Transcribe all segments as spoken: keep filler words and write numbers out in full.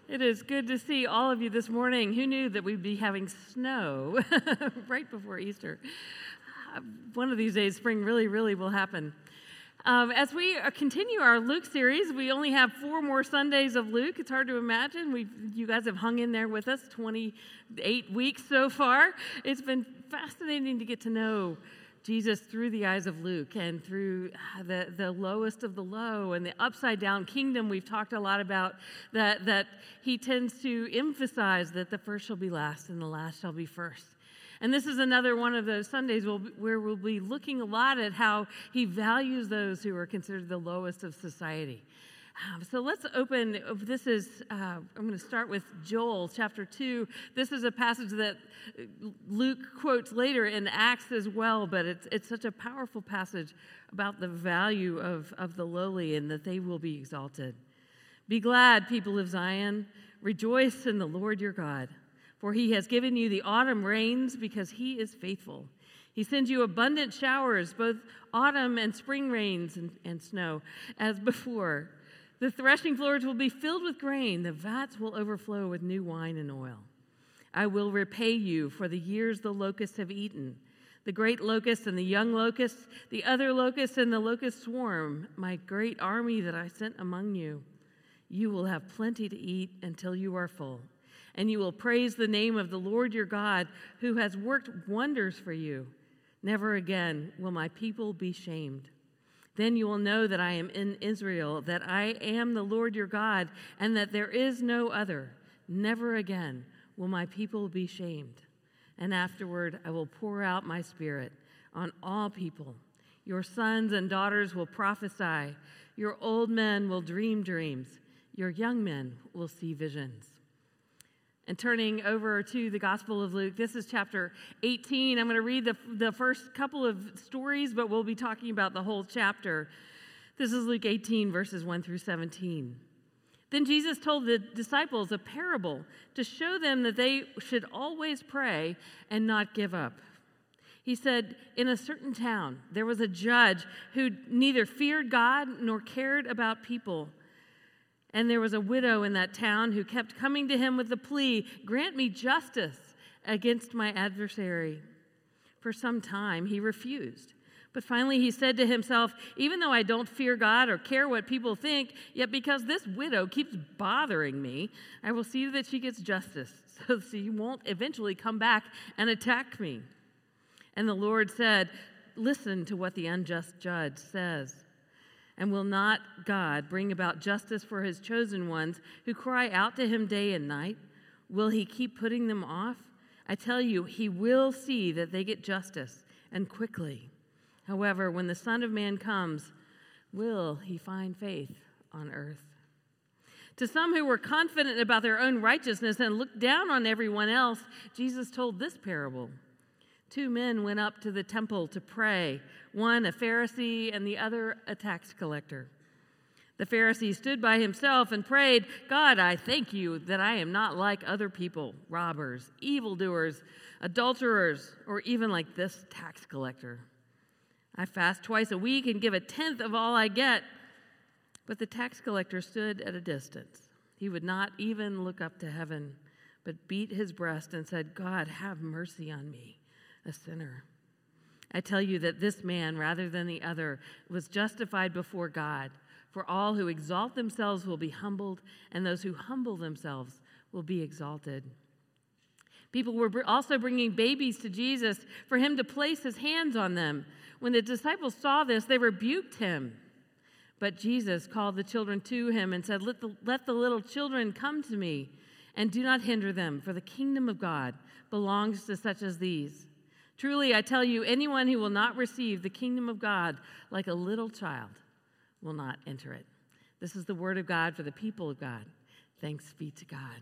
It is good to see all of you this morning. Who knew that we'd be having snow right before Easter? Uh, one of these days, spring really, really will happen. Um, as we uh, continue our Luke series, we only have four more Sundays of Luke. It's hard to imagine. We've, you guys have hung in there with us twenty-eight weeks so far. It's been fascinating to get to know Jesus through the eyes of Luke and through the, the lowest of the low and the upside down kingdom. We've talked a lot about that, that he tends to emphasize that the first shall be last and the last shall be first. And this is another one of those Sundays where we'll be looking a lot at how he values those who are considered the lowest of society. Um, so let's open, this is, uh, I'm going to start with Joel chapter two. This is a passage that Luke quotes later in Acts as well, but it's it's such a powerful passage about the value of, of the lowly and that they will be exalted. Be glad, people of Zion. Rejoice in the Lord your God, for he has given you the autumn rains because he is faithful. He sends you abundant showers, both autumn and spring rains and, and snow, as before. The threshing floors will be filled with grain. The vats will overflow with new wine and oil. I will repay you for the years the locusts have eaten, the great locust and the young locust, the other locust and the locust swarm, my great army that I sent among you. You will have plenty to eat until you are full, and you will praise the name of the Lord your God, who has worked wonders for you. Never again will my people be shamed. Then you will know that I am in Israel, that I am the Lord your God, and that there is no other. Never again will my people be shamed. And afterward I will pour out my spirit on all people. Your sons and daughters will prophesy. Your old men will dream dreams. Your young men will see visions. And turning over to the Gospel of Luke, this is chapter eighteen. I'm going to read the, the first couple of stories, but we'll be talking about the whole chapter. This is Luke eighteen, verses one through seventeen. Then Jesus told the disciples a parable to show them that they should always pray and not give up. He said, in a certain town, there was a judge who neither feared God nor cared about people. And there was a widow in that town who kept coming to him with the plea, grant me justice against my adversary. For some time he refused. But finally he said to himself, even though I don't fear God or care what people think, yet because this widow keeps bothering me, I will see that she gets justice, so she won't eventually come back and attack me. And the Lord said, listen to what the unjust judge says. And will not God bring about justice for his chosen ones who cry out to him day and night? Will he keep putting them off? I tell you, he will see that they get justice, and quickly. However, when the Son of Man comes, will he find faith on earth? To some who were confident about their own righteousness and looked down on everyone else, Jesus told this parable. Two men went up to the temple to pray, one a Pharisee and the other a tax collector. The Pharisee stood by himself and prayed, God, I thank you that I am not like other people, robbers, evildoers, adulterers, or even like this tax collector. I fast twice a week and give a tenth of all I get. But the tax collector stood at a distance. He would not even look up to heaven, but beat his breast and said, God, have mercy on me, a sinner. I tell you that this man, rather than the other, was justified before God. For all who exalt themselves will be humbled, and those who humble themselves will be exalted. People were also bringing babies to Jesus for him to place his hands on them. When the disciples saw this, they rebuked him. But Jesus called the children to him and said, let the, let the little children come to me, and do not hinder them, for the kingdom of God belongs to such as these. Truly, I tell you, anyone who will not receive the kingdom of God like a little child will not enter it. This is the word of God for the people of God. Thanks be to God.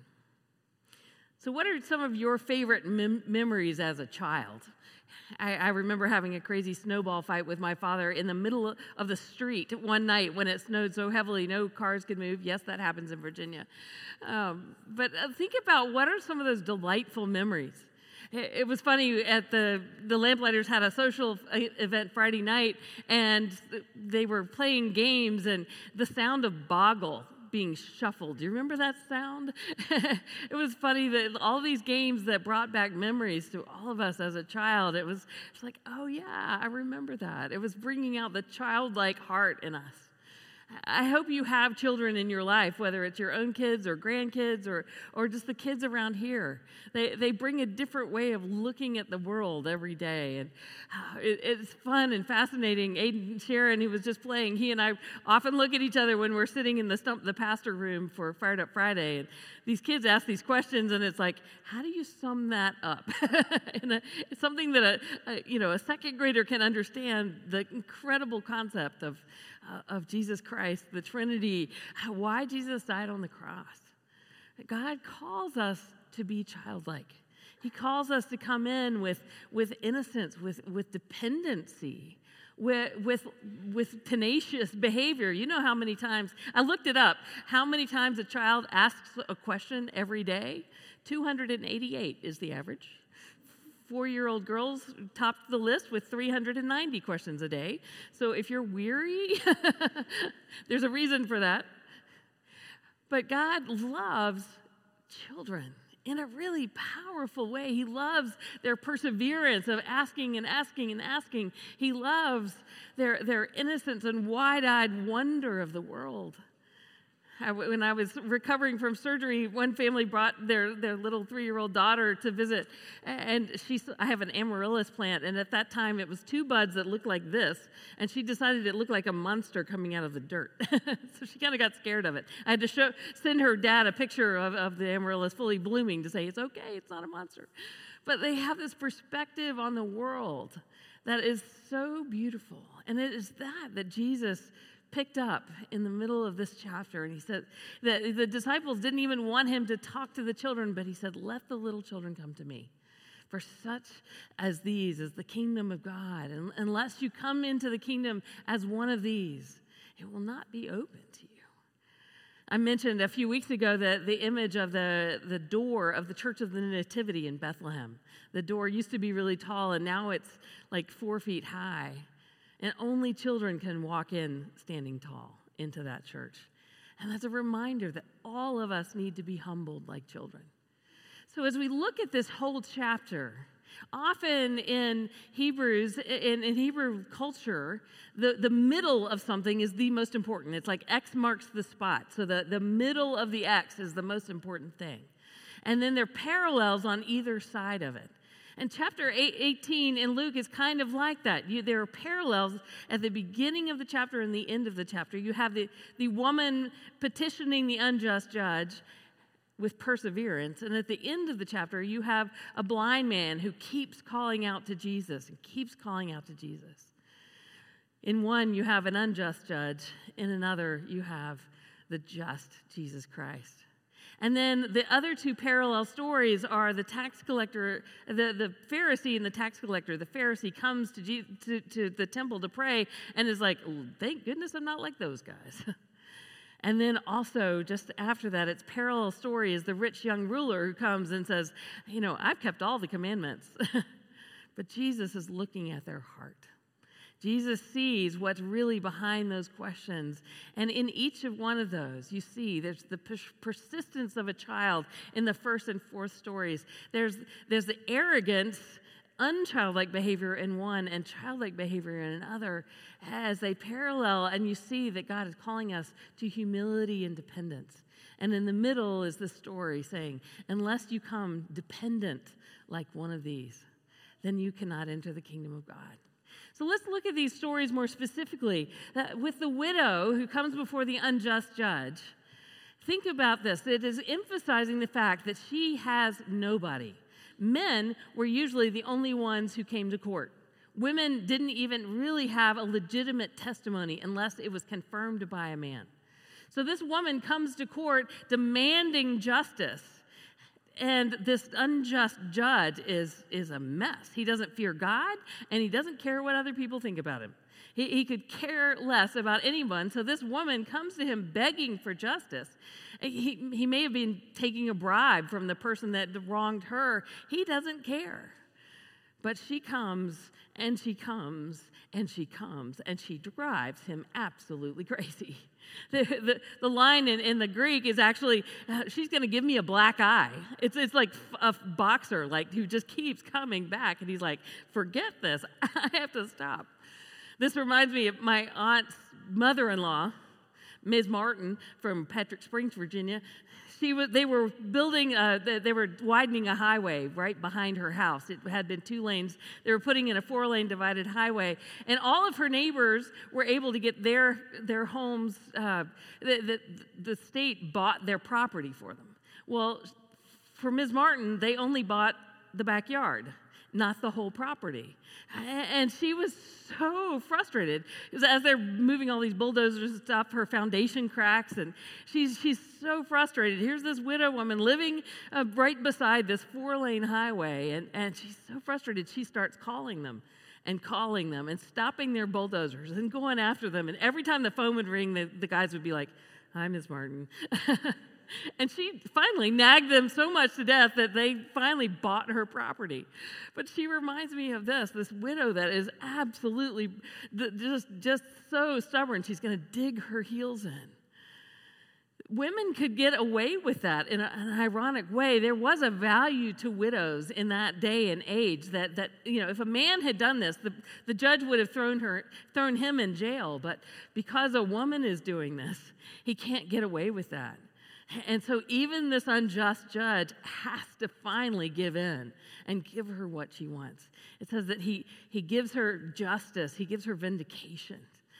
So what are some of your favorite mem- memories as a child? I, I remember having a crazy snowball fight with my father in the middle of the street one night when it snowed so heavily no cars could move. Yes, that happens in Virginia. Um, but think about what are some of those delightful memories. It was funny, at the, the Lamplighters had a social event Friday night, and they were playing games, and the sound of Boggle being shuffled. Do you remember that sound? It was funny that all these games that brought back memories to all of us as a child, it was it's like, oh yeah, I remember that. It was bringing out the childlike heart in us. I hope you have children in your life, whether it's your own kids or grandkids or, or just the kids around here. They, they bring a different way of looking at the world every day. And uh, it, it's fun and fascinating. Aiden Sharon, who was just playing, he and I often look at each other when we're sitting in the Stump the Pastor room for Fired Up Friday. And these kids ask these questions, and it's like, how do you sum that up? and a, it's something that a, a, you know, a second grader can understand, the incredible concept of Uh, of Jesus Christ, the Trinity, why Jesus died on the cross. God calls us to be childlike. He calls us to come in with, with innocence, with, with dependency, with, with, with tenacious behavior. You know how many times, I looked it up, how many times a child asks a question every day? two hundred eighty-eight is the average. Four-year-old girls topped the list with three hundred ninety questions a day. So if you're weary, there's a reason for that. But God loves children in a really powerful way. He loves their perseverance of asking and asking and asking. He loves their, their innocence and wide-eyed wonder of the world. I, when I was recovering from surgery, one family brought their, their little three-year-old daughter to visit, and she, I have an amaryllis plant, and at that time it was two buds that looked like this, and she decided it looked like a monster coming out of the dirt. So she kind of got scared of it. I had to show, send her dad a picture of, of the amaryllis fully blooming to say, it's okay, it's not a monster. But they have this perspective on the world that is so beautiful, and it is that that Jesus picked up in the middle of this chapter. And he said that the disciples didn't even want him to talk to the children, but he said, let the little children come to me. For such as these is the kingdom of God. And unless you come into the kingdom as one of these, it will not be open to you. I mentioned a few weeks ago that the image of the, the door of the Church of the Nativity in Bethlehem. The door used to be really tall, and now it's like four feet high. And only children can walk in standing tall into that church. And that's a reminder that all of us need to be humbled like children. So as we look at this whole chapter, often in Hebrews, in, in Hebrew culture, the, the middle of something is the most important. It's like X marks the spot. So the, the middle of the X is the most important thing. And then there are parallels on either side of it. And chapter eighteen in Luke is kind of like that. You, there are parallels at the beginning of the chapter and the end of the chapter. You have the, the woman petitioning the unjust judge with perseverance. And at the end of the chapter, you have a blind man who keeps calling out to Jesus and keeps calling out to Jesus. In one, you have an unjust judge. In another, you have the just Jesus Christ. And then the other two parallel stories are the tax collector, the, the Pharisee and the tax collector. The Pharisee comes to, Jesus, to, to the temple to pray and is like, oh, thank goodness I'm not like those guys. And then also, just after that, its parallel story is the rich young ruler who comes and says, you know, I've kept all the commandments. But Jesus is looking at their heart. Jesus sees what's really behind those questions. And in each of one of those, you see there's the persistence of a child in the first and fourth stories. There's, there's the arrogance, unchildlike behavior in one and childlike behavior in another as they parallel. And you see that God is calling us to humility and dependence. And in the middle is the story saying, unless you come dependent like one of these, then you cannot enter the kingdom of God. So let's look at these stories more specifically. Uh, with the widow who comes before the unjust judge, think about this. It is emphasizing the fact that she has nobody. Men were usually the only ones who came to court. Women didn't even really have a legitimate testimony unless it was confirmed by a man. So this woman comes to court demanding justice. And this unjust judge is, is a mess. He doesn't fear God, and he doesn't care what other people think about him. He, he could care less about anyone. So this woman comes to him begging for justice. He, he may have been taking a bribe from the person that wronged her. He doesn't care. But she comes, and she comes, and she comes, and she drives him absolutely crazy. The, the, the line in, in the Greek is actually, uh, she's going to give me a black eye. It's, it's like a boxer like who just keeps coming back, and he's like, forget this. I have to stop. This reminds me of my aunt's mother-in-law, Miz Martin from Patrick Springs, Virginia. She was, they were building, a, they were widening a highway right behind her house. It had been two lanes. They were putting in a four-lane divided highway, and all of her neighbors were able to get their their homes. Uh, the, the the state bought their property for them. Well, for Miz Martin, they only bought the backyard, not the whole property. And she was so frustrated because as they're moving all these bulldozers and stuff, her foundation cracks, and she's she's so frustrated. Here's this widow woman living uh, right beside this four-lane highway, and, and she's so frustrated. She starts calling them and calling them and stopping their bulldozers and going after them. And every time the phone would ring, the, the guys would be like, "Hi, Miz Martin." And she finally nagged them so much to death that they finally bought her property. But she reminds me of this, this widow that is absolutely just, just so stubborn, she's going to dig her heels in. Women could get away with that in a, an ironic way. There was a value to widows in that day and age that, that you know, if a man had done this, the, the judge would have thrown her, thrown him in jail. But because a woman is doing this, he can't get away with that. And so even this unjust judge has to finally give in and give her what she wants. It says that he, he gives her justice. He gives her vindication.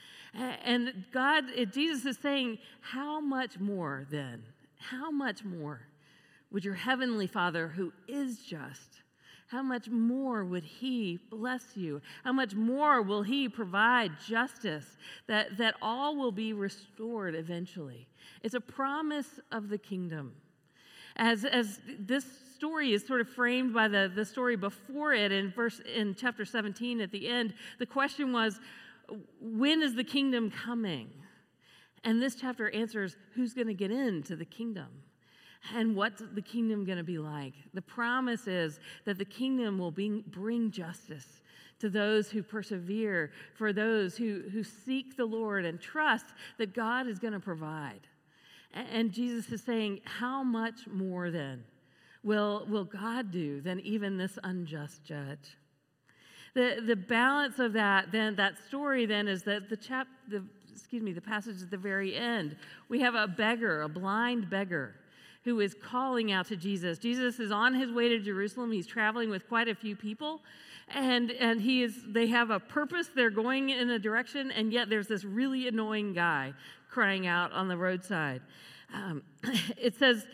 And God, Jesus is saying, how much more then, how much more would your heavenly Father who is just, how much more would he bless you? How much more will he provide justice that, that all will be restored eventually? It's a promise of the kingdom. As, as this story is sort of framed by the, the story before it in verse in chapter seventeen at the end, the question was, when is the kingdom coming? And this chapter answers, who's going to get into the kingdom? And what's the kingdom going to be like? The promise is that the kingdom will be, bring justice to those who persevere, for those who, who seek the Lord and trust that God is going to provide. And Jesus is saying, how much more then will, will God do than even this unjust judge? The, the balance of that, then, that story then is that the chap, the, excuse me, the passage at the very end, we have a beggar, a blind beggar, who is calling out to Jesus. Jesus is on his way to Jerusalem. He's traveling with quite a few people, and, and he is. They have a purpose. They're going in a direction, and yet there's this really annoying guy crying out on the roadside. Um, it says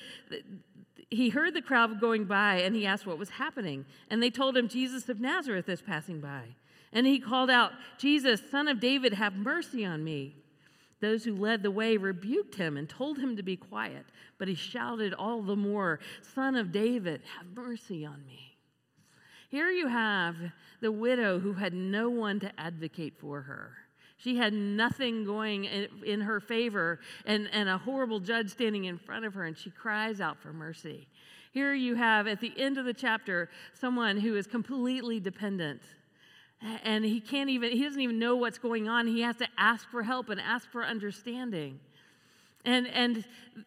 he heard the crowd going by, and he asked what was happening. And they told him, Jesus of Nazareth is passing by. And he called out, Jesus, Son of David, have mercy on me. Those who led the way rebuked him and told him to be quiet. But he shouted all the more, Son of David, have mercy on me. Here you have the widow who had no one to advocate for her. She had nothing going in, in her favor and, and a horrible judge standing in front of her, and she cries out for mercy. Here you have, at the end of the chapter, someone who is completely dependent. And he can't even, he doesn't even know what's going on. He has to ask for help and ask for understanding. And, and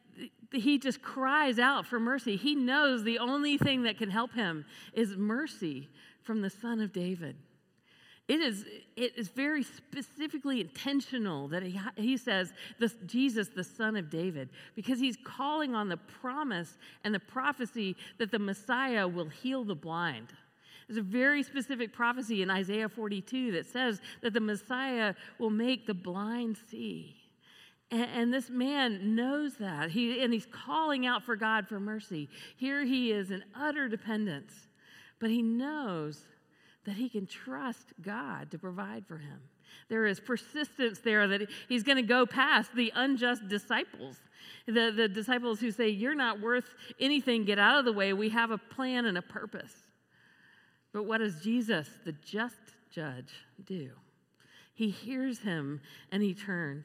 he just cries out for mercy. He knows the only thing that can help him is mercy from the Son of David. It is, it is very specifically intentional that he, he says, this, Jesus, the Son of David, because he's calling on the promise and the prophecy that the Messiah will heal the blind. There's a very specific prophecy in Isaiah forty-two that says that the Messiah will make the blind see. And, and this man knows that, he, and he's calling out for God for mercy. Here he is in utter dependence, but he knows that he can trust God to provide for him. There is persistence there that he's going to go past the unjust disciples, the, the disciples who say, you're not worth anything, get out of the way, we have a plan and a purpose. But what does Jesus, the just judge, do? He hears him and he turns.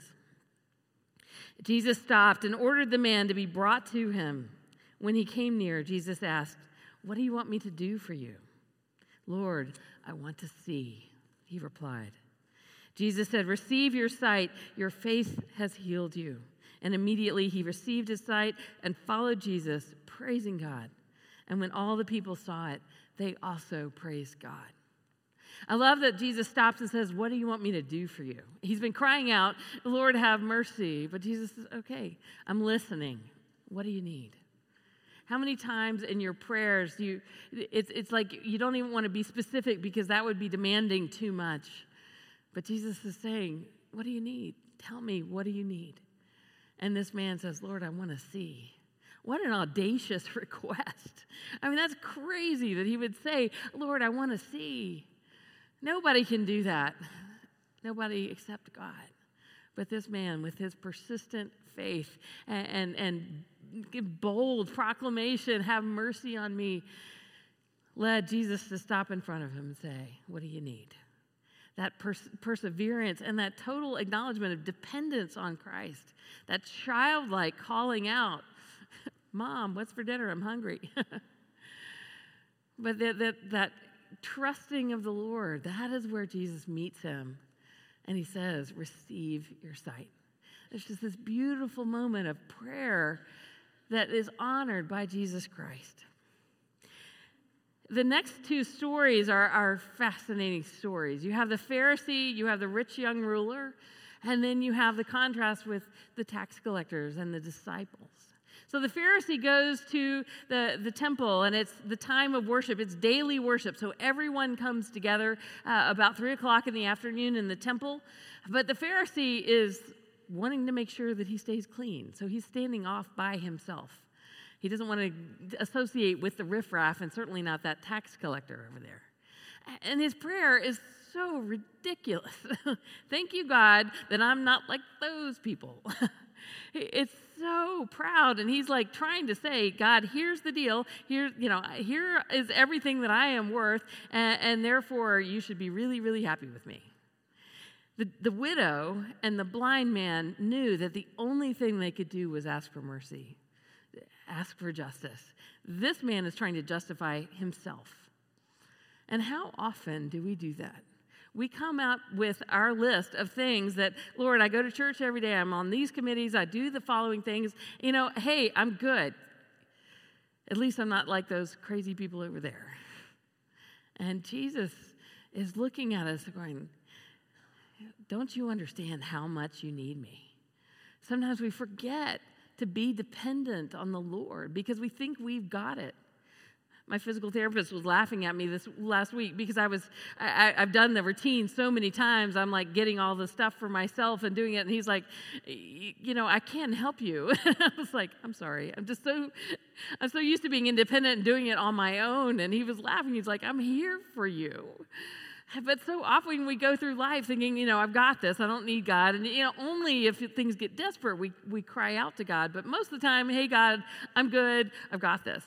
Jesus stopped and ordered the man to be brought to him. When he came near, Jesus asked, what do you want me to do for you? "Lord, I want to see," he replied. Jesus said, "Receive your sight. Your faith has healed you." And immediately he received his sight and followed Jesus, praising God. And when all the people saw it, they also praised God. I love that Jesus stops and says, "What do you want me to do for you?" He's been crying out, "Lord, have mercy." But Jesus says, "Okay, I'm listening. What do you need?" How many times in your prayers, you it's, it's like you don't even want to be specific because that would be demanding too much. But Jesus is saying, "What do you need? Tell me, what do you need?" And this man says, "Lord, I want to see." What an audacious request. I mean, that's crazy that he would say, "Lord, I want to see." Nobody can do that. Nobody except God. But this man, with his persistent faith and, and, and bold proclamation, "Have mercy on me," led Jesus to stop in front of him and say, "What do you need?" That pers- perseverance and that total acknowledgement of dependence on Christ, that childlike calling out, "Mom, what's for dinner? I'm hungry." But that, that, that trusting of the Lord, that is where Jesus meets him. And he says, "Receive your sight." There's just this beautiful moment of prayer that is honored by Jesus Christ. The next two stories are, are fascinating stories. You have the Pharisee, you have the rich young ruler, and then you have the contrast with the tax collectors and the disciples. So the Pharisee goes to the, the temple, and it's the time of worship. It's daily worship. So everyone comes together uh, about three o'clock in the afternoon in the temple. But the Pharisee is wanting to make sure that he stays clean. So he's standing off by himself. He doesn't want to associate with the riffraff, and certainly not that tax collector over there. And his prayer is so ridiculous. "Thank you, God, that I'm not like those people." It's so proud, and he's like trying to say, "God, here's the deal. Here, you know, here is everything that I am worth, and, and therefore you should be really, really happy with me." The, the widow and the blind man knew that the only thing they could do was ask for mercy, ask for justice. This man is trying to justify himself. And how often do we do that? We come out with our list of things that, "Lord, I go to church every day. I'm on these committees. I do the following things. You know, hey, I'm good. At least I'm not like those crazy people over there." And Jesus is looking at us going, "Don't you understand how much you need me?" Sometimes we forget to be dependent on the Lord because we think we've got it. My physical therapist was laughing at me this last week because I was, I, I've done the routine so many times. I'm like getting all the stuff for myself and doing it. And he's like, "You know, I can't help you." I was like, "I'm sorry. I'm just so, I'm so used to being independent and doing it on my own." And he was laughing. He's like, "I'm here for you." But so often we go through life thinking, you know, "I've got this. I don't need God." And, you know, only if things get desperate, we, we cry out to God. But most of the time, "Hey, God, I'm good. I've got this."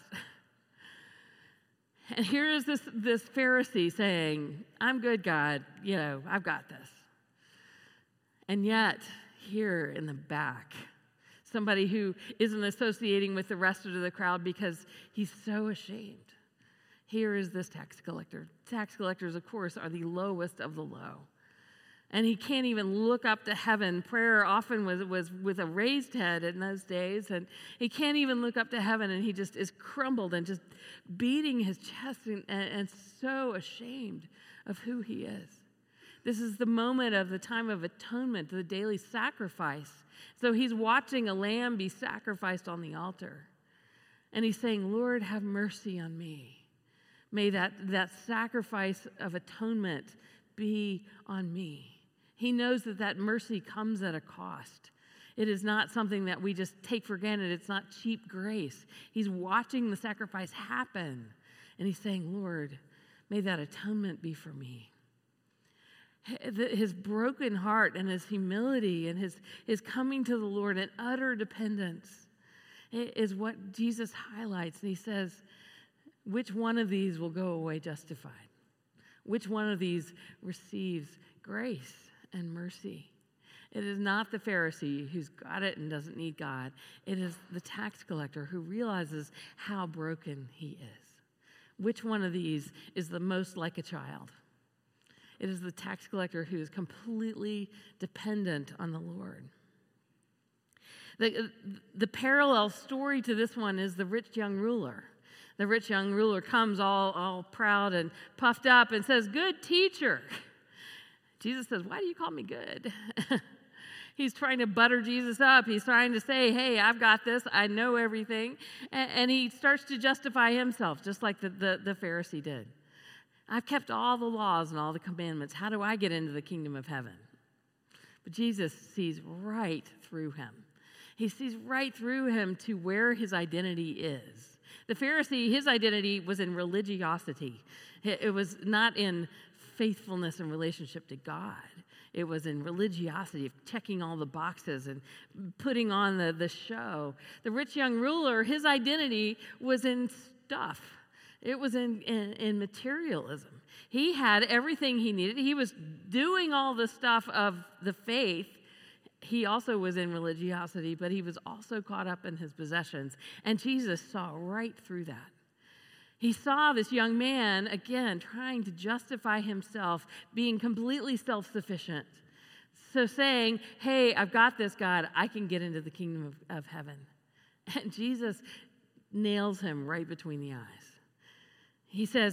And here is this, this Pharisee saying, "I'm good, God. You know, I've got this." And yet, here in the back, somebody who isn't associating with the rest of the crowd because he's so ashamed. Here is this tax collector. Tax collectors, of course, are the lowest of the low. And he can't even look up to heaven. Prayer often was, was with a raised head in those days. And he can't even look up to heaven, and he just is crumbled and just beating his chest and, and so ashamed of who he is. This is the moment of the time of atonement, the daily sacrifice. So he's watching a lamb be sacrificed on the altar. And he's saying, "Lord, have mercy on me. May that, that sacrifice of atonement be on me." He knows that that mercy comes at a cost. It is not something that we just take for granted. It's not cheap grace. He's watching the sacrifice happen. And he's saying, "Lord, may that atonement be for me." His broken heart and his humility and his, his coming to the Lord in utter dependence is what Jesus highlights. And he says, which one of these will go away justified? Which one of these receives grace and mercy? It is not the Pharisee who's got it and doesn't need God. It is the tax collector who realizes how broken he is. which one of these is the most like a child? It is the tax collector who is completely dependent on the Lord. The, the parallel story to this one is the rich young ruler. The rich young ruler comes all, all proud and puffed up and says, "Good teacher." Jesus says, "Why do you call me good?" He's trying to butter Jesus up. He's trying to say, "Hey, I've got this. I know everything." And, and he starts to justify himself, just like the, the, the Pharisee did. "I've kept all the laws and all the commandments. How do I get into the kingdom of heaven?" But Jesus sees right through him. He sees right through him to where his identity is. The Pharisee, his identity was in religiosity. It was not in faithfulness and relationship to God. It was in religiosity, of checking all the boxes and putting on the, the show. The rich young ruler, his identity was in stuff. It was in, in, in materialism. He had everything he needed. He was doing all the stuff of the faith. He also was in religiosity, but he was also caught up in his possessions. And Jesus saw right through that. He saw this young man, again, trying to justify himself, being completely self-sufficient. So saying, "Hey, I've got this, God. I can get into the kingdom of, of heaven." And Jesus nails him right between the eyes. He says,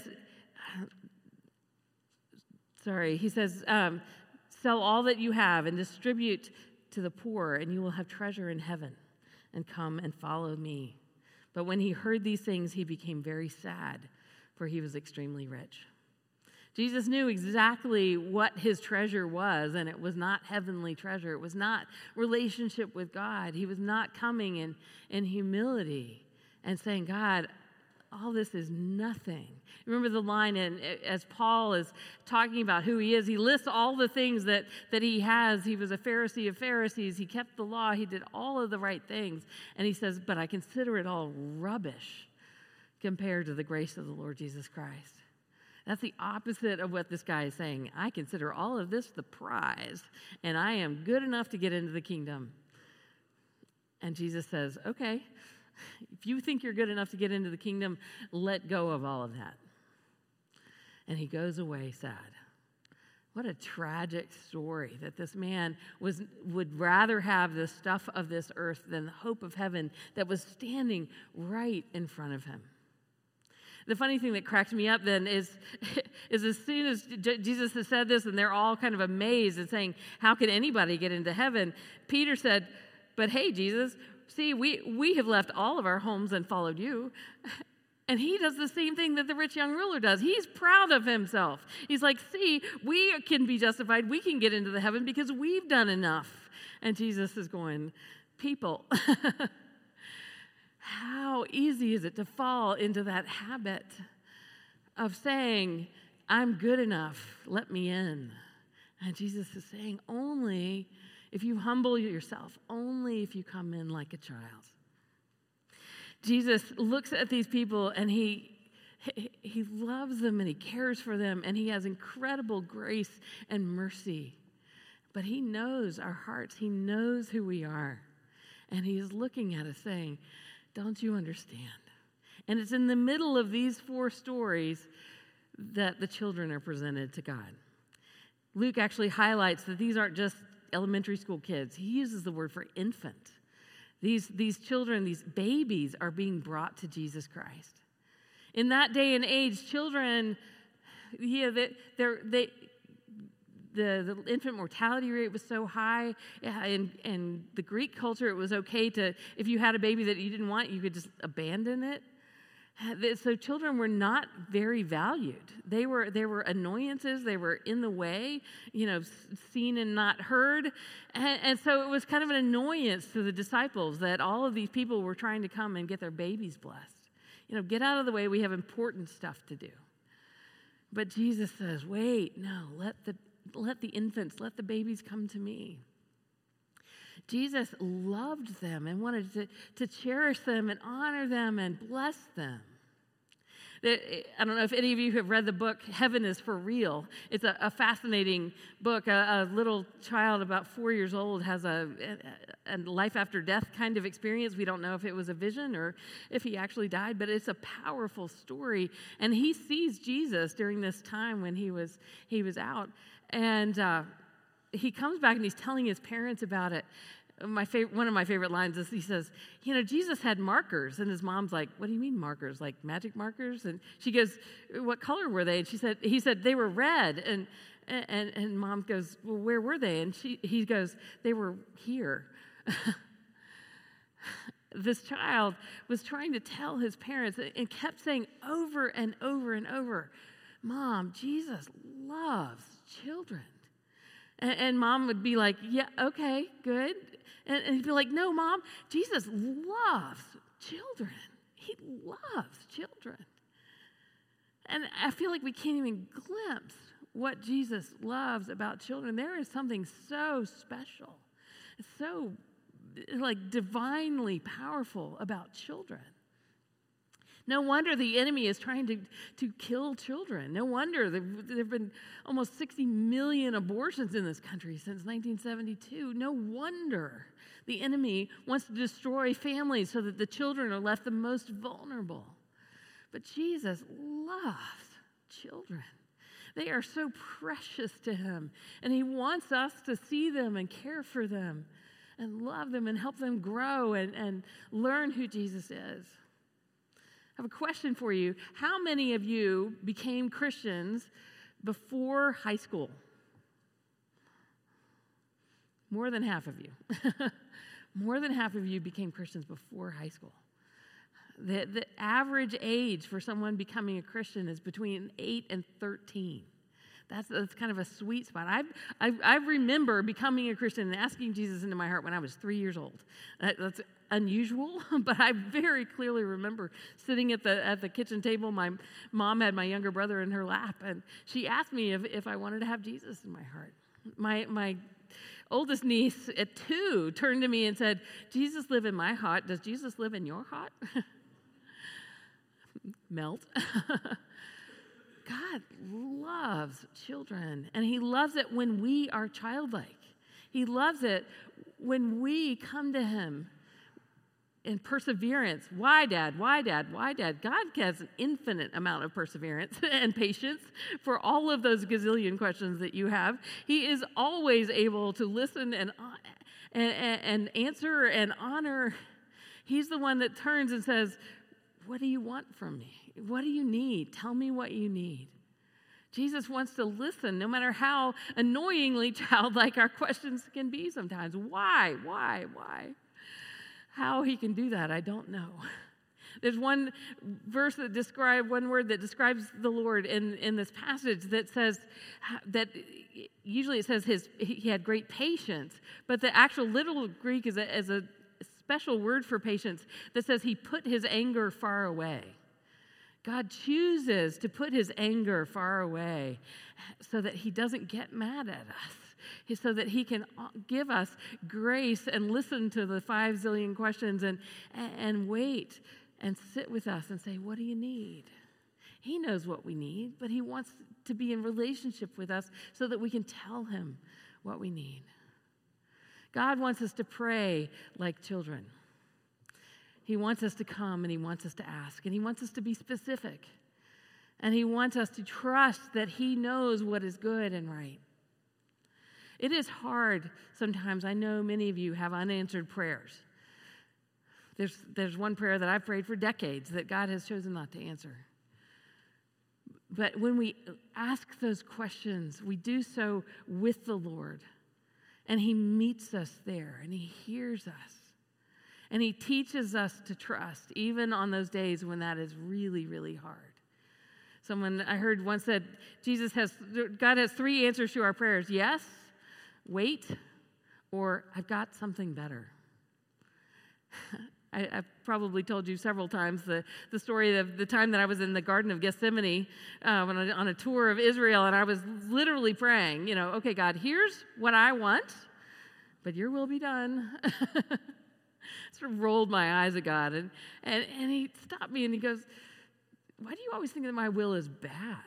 sorry, he says, um, "Sell all that you have and distribute to the poor, and you will have treasure in heaven. And come and follow me." But when he heard these things, he became very sad, for he was extremely rich. Jesus knew exactly what his treasure was, and it was not heavenly treasure. It was not relationship with God. He was not coming in, in humility and saying, "God, all this is nothing." Remember the line in, as Paul is talking about who he is, he lists all the things that, that he has. He was a Pharisee of Pharisees. He kept the law. He did all of the right things. And he says, "But I consider it all rubbish compared to the grace of the Lord Jesus Christ." That's the opposite of what this guy is saying. I consider all of this the prize, and I am good enough to get into the kingdom. And Jesus says, "Okay, if you think you're good enough to get into the kingdom, let go of all of that." And he goes away sad. What a tragic story that this man was would rather have the stuff of this earth than the hope of heaven that was standing right in front of him. The funny thing that cracked me up then is, is as soon as J- Jesus has said this and they're all kind of amazed and saying, "How can anybody get into heaven?" Peter said, "But hey, Jesus, see, we, we have left all of our homes and followed you." And he does the same thing that the rich young ruler does. He's proud of himself. He's like, "See, we can be justified. We can get into the heaven because we've done enough." And Jesus is going, "People, how easy is it to fall into that habit of saying, 'I'm good enough, let me in.'" And Jesus is saying, only if you humble yourself, only if you come in like a child. Jesus looks at these people and he, he, he loves them and he cares for them and he has incredible grace and mercy. But he knows our hearts. He knows who we are. And he is looking at us saying, "Don't you understand?" And it's in the middle of these four stories that the children are presented to God. Luke actually highlights that these aren't just elementary school kids. He uses the word for infant. These, these children, these babies are being brought to Jesus Christ. In that day and age, children, yeah, they, they're, they, the, the infant mortality rate was so high. In, in the Greek culture, it was okay to, if you had a baby that you didn't want, you could just abandon it. So children were not very valued. They were they were annoyances. They were in the way, you know, seen and not heard. And, and so it was kind of an annoyance to the disciples that all of these people were trying to come and get their babies blessed. You know, get out of the way. We have important stuff to do. But Jesus says, "Wait, no, let the let the infants, let the babies come to me." Jesus loved them and wanted to, to cherish them and honor them and bless them. I don't know if any of you have read the book, Heaven is for Real. It's a, a fascinating book. A, a little child about four years old has a, a, a life after death kind of experience. We don't know if it was a vision or if he actually died, but it's a powerful story. And he sees Jesus during this time when he was, he was out. And uh, he comes back and he's telling his parents about it. My favorite, one of my favorite lines is he says, you know, Jesus had markers. And his mom's like, what do you mean markers? Like magic markers? And she goes, what color were they? And she said, he said, they were red. And and, and mom goes, well, where were they? And she he goes, they were here. This child was trying to tell his parents and kept saying over and over and over, Mom, Jesus loves children. And, and mom would be like, yeah, okay, good. And, and he'd be like, no, Mom, Jesus loves children. He loves children. And I feel like we can't even glimpse what Jesus loves about children. There is something so special, so like divinely powerful about children. No wonder the enemy is trying to, to kill children. No wonder there have been almost sixty million abortions in this country since nineteen seventy-two. No wonder the enemy wants to destroy families so that the children are left the most vulnerable. But Jesus loves children. They are so precious to him, and he wants us to see them and care for them and love them and help them grow and, and learn who Jesus is. I have a question for you. How many of you became Christians before high school? More than half of you. More than half of you became Christians before high school. The, the average age for someone becoming a Christian is between eight and thirteen. That's, that's kind of a sweet spot. I, I, I remember becoming a Christian and asking Jesus into my heart when I was three years old. That, that's unusual, but I very clearly remember sitting at the at the kitchen table. My mom had my younger brother in her lap, and she asked me if, if I wanted to have Jesus in my heart. My my oldest niece at two turned to me and said, Jesus live in my heart. Does Jesus live in your heart? Melt. God loves children, and he loves it when we are childlike. He loves it when we come to him in perseverance. Why, Dad? Why, Dad? Why, Dad? God has an infinite amount of perseverance and patience for all of those gazillion questions that you have. He is always able to listen and, and, and answer and honor. He's the one that turns and says, what do you want from me? What do you need? Tell me what you need. Jesus wants to listen, no matter how annoyingly childlike our questions can be sometimes. Why? Why? Why? How he can do that, I don't know. There's one verse that describes, one word that describes the Lord in, in this passage that says that usually it says his he had great patience, but the actual literal Greek is a, is a special word for patience that says he put his anger far away. God chooses to put his anger far away so that he doesn't get mad at us, so that he can give us grace and listen to the five zillion questions and, and wait and sit with us and say, what do you need? He knows what we need, but he wants to be in relationship with us so that we can tell him what we need. God wants us to pray like children. He wants us to come and he wants us to ask, and he wants us to be specific. And he wants us to trust that he knows what is good and right. It is hard sometimes. I know many of you have unanswered prayers. There's, there's one prayer that I've prayed for decades that God has chosen not to answer. But when we ask those questions, we do so with the Lord. And he meets us there, and he hears us. And he teaches us to trust, even on those days when that is really, really hard. Someone I heard once said, Jesus has, God has three answers to our prayers. Yes, wait, or I've got something better. I, I've probably told you several times the, the story of the time that I was in the Garden of Gethsemane uh, when I, on a tour of Israel, and I was literally praying, you know, okay, God, here's what I want, but your will be done. Sort of rolled my eyes at God, and, and, and he stopped me and he goes, why do you always think that my will is bad?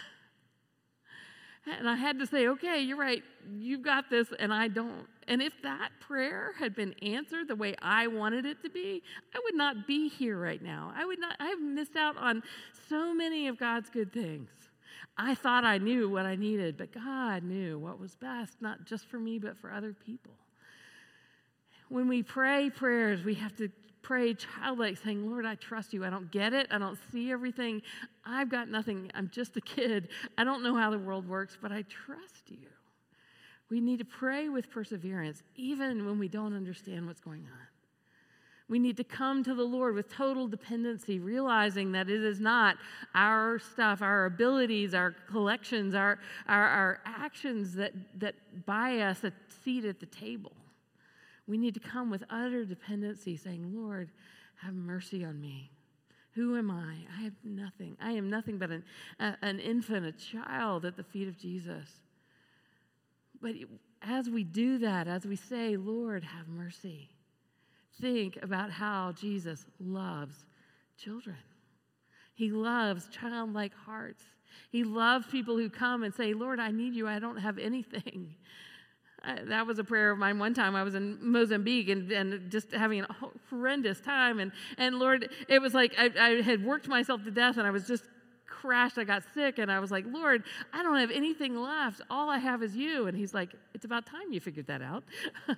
And I had to say, okay, you're right. You've got this, and I don't. And if that prayer had been answered the way I wanted it to be, I would not be here right now. I would not. I have missed out on so many of God's good things. I thought I knew what I needed, but God knew what was best, not just for me, but for other people. When we pray prayers, we have to pray childlike, saying, Lord, I trust you. I don't get it. I don't see everything. I've got nothing. I'm just a kid. I don't know how the world works, but I trust you. We need to pray with perseverance, even when we don't understand what's going on. We need to come to the Lord with total dependency, realizing that it is not our stuff, our abilities, our collections, our, our, our actions that, that buy us a seat at the table. We need to come with utter dependency, saying, Lord, have mercy on me. Who am I? I have nothing. I am nothing but an, a, an infant, a child at the feet of Jesus. But as we do that, as we say, Lord, have mercy, think about how Jesus loves children. He loves childlike hearts. He loves people who come and say, Lord, I need you. I don't have anything. I, that was a prayer of mine one time. I was in Mozambique and, and just having a horrendous time. And, and Lord, it was like I, I had worked myself to death and I was just crashed. I got sick and I was like, Lord, I don't have anything left. All I have is you. And he's like, it's about time you figured that out.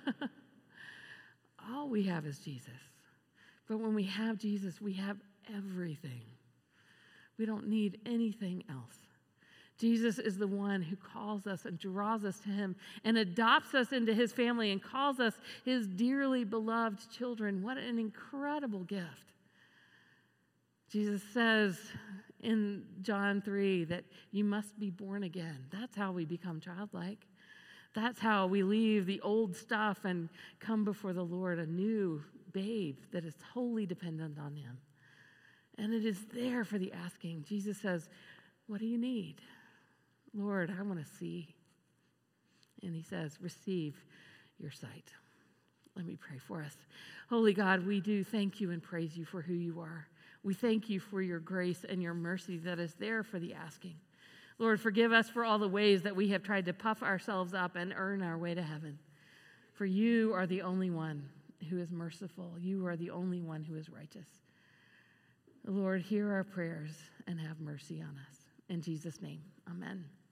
All we have is Jesus. But when we have Jesus, we have everything. We don't need anything else. Jesus is the one who calls us and draws us to him and adopts us into his family and calls us his dearly beloved children. What an incredible gift. Jesus says in John three that you must be born again. That's how we become childlike. That's how we leave the old stuff and come before the Lord, a new babe that is wholly dependent on him. And it is there for the asking. Jesus says, what do you need? Lord, I want to see. And he says, receive your sight. Let me pray for us. Holy God, we do thank you and praise you for who you are. We thank you for your grace and your mercy that is there for the asking. Lord, forgive us for all the ways that we have tried to puff ourselves up and earn our way to heaven. For you are the only one who is merciful. You are the only one who is righteous. Lord, hear our prayers and have mercy on us. In Jesus' name, amen.